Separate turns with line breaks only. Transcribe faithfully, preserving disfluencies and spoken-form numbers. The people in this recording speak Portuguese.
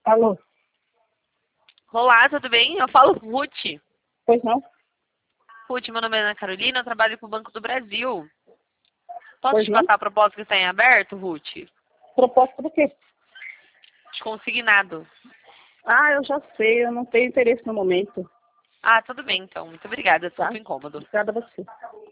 Alô?
Olá, tudo bem? Eu falo Ruth.
Pois não?
Ruth, meu nome é Ana Carolina, eu trabalho para o Banco do Brasil. Posso
Pois
te
não?
passar a proposta que está em aberto, Ruth?
Proposta do quê?
De consignado.
Ah, eu já sei, eu não tenho interesse no momento,
Ah, tudo bem então. Muito obrigada,
tá?
desculpa o incômodo.
Obrigada a você.